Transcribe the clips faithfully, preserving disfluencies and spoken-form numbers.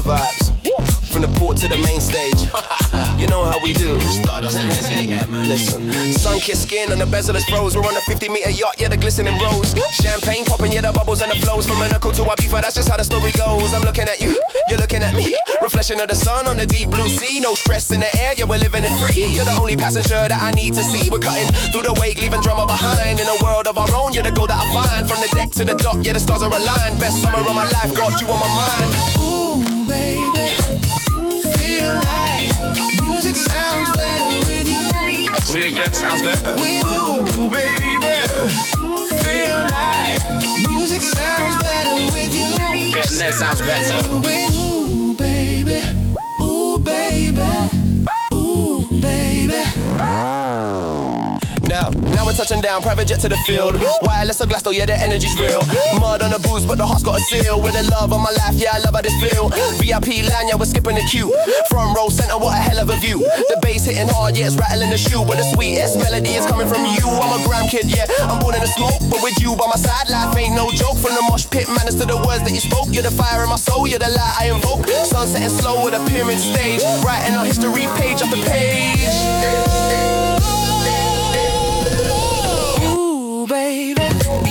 vibes. From the port to the main stage. You know how we do. Listen, sun-kissed skin and the bezel-less rose. We're on a fifty meter yacht, yeah, the glistening rose. Champagne popping, yeah, the bubbles and the flows. From Monaco to Ibiza, that's just how the story goes. I'm looking at you, you're looking at me. Reflection of the sun on the deep blue sea. No stress in the air, yeah, we're living it free. You're the only passenger that I need to see. We're cutting through the wake, leaving drama behind. In a world of our own, you're the goal that I find. From the deck to the dock, yeah, the stars are aligned. Best summer of my life, got you on my mind. Ooh, baby, feel like music sounds better with you. Music sounds better with you, baby. Feel like music sounds better with you. Getting that sounds better with you, baby. Ooh, baby. Ooh, baby. Now, now we're touching down, private jet to the field. Wireless or glass though, yeah, the energy's real. Mud on the booze, but the heart's got a seal. With the love of my life, yeah, I love how this feel. V I P line, yeah, we're skipping the queue. Front row center, what a hell of a view. The bass hitting hard, yeah, it's rattling the shoe. But the sweetest melody is coming from you. I'm a gram kid, yeah, I'm born in the smoke. But with you by my side, life ain't no joke. From the mosh pit manners to the words that you spoke. You're the fire in my soul, you're the light I invoke. Sun setting slow with a pyramid stage. Writing our history page after page. Baby,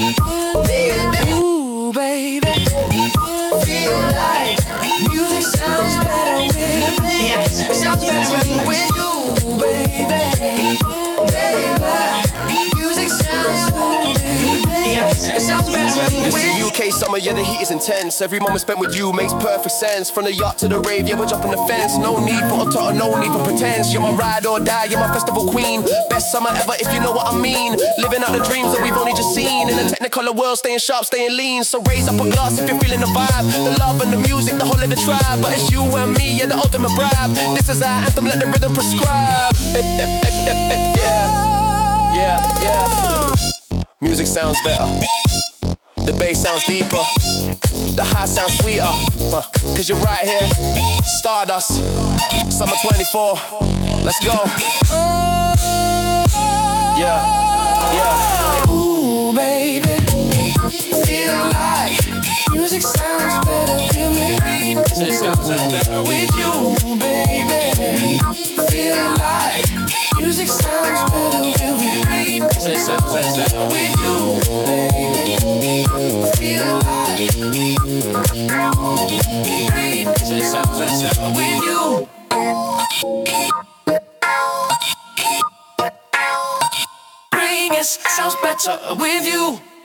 ooh, baby, feel like music sounds better with me. It sounds better with you, baby. Baby, music sounds better with me. It sounds better with you. U K summer, yeah, the heat is intense. Every moment spent with you makes perfect sense. From the yacht to the rave, yeah, we're jumping the fence. No need for a talk, no need for pretense. You're my ride or die, you're my festival queen. Best summer ever, if you know what I mean. Living out the dreams that we've only just seen. In the technicolor world, staying sharp, staying lean. So raise up a glass if you're feeling the vibe. The love and the music, the whole of the tribe. But it's you and me, yeah, the ultimate bribe. This is our anthem, let the rhythm prescribe. Yeah, yeah, yeah. Music sounds better. The bass sounds deeper, the high sounds sweeter, uh, cause you're right here, Stardust, summer twenty-four, let's go. Yeah, yeah. Ooh, baby, feel like music sounds better with me. It sounds better with you, baby. Feel like music sounds better with me. It sounds better with you, baby. Feel like it sounds better with you. Bring it sounds better with you.